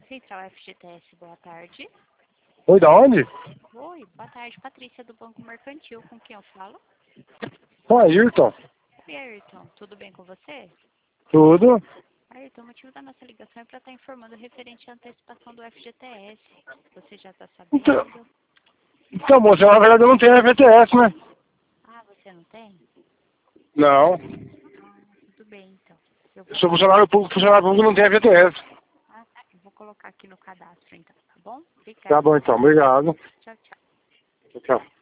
Central FGTS, boa tarde. Oi, da onde? Oi, boa tarde, Patrícia do Banco Mercantil, com quem eu falo? Com Ayrton. Oi, Ayrton, tudo bem com você? Tudo? Ayrton, o motivo da nossa ligação é para estar informando referente à antecipação do FGTS. Você já está sabendo? Então, moça, na verdade eu não tenho FGTS, né? Ah, você não tem? Não. Ah, tudo bem, então. Eu Eu vou, sou funcionário público não tem FGTS. tá, eu vou colocar aqui no cadastro, então, tá bom? Tá Obrigada. bom, então. Obrigado. Tchau, tchau. Tchau.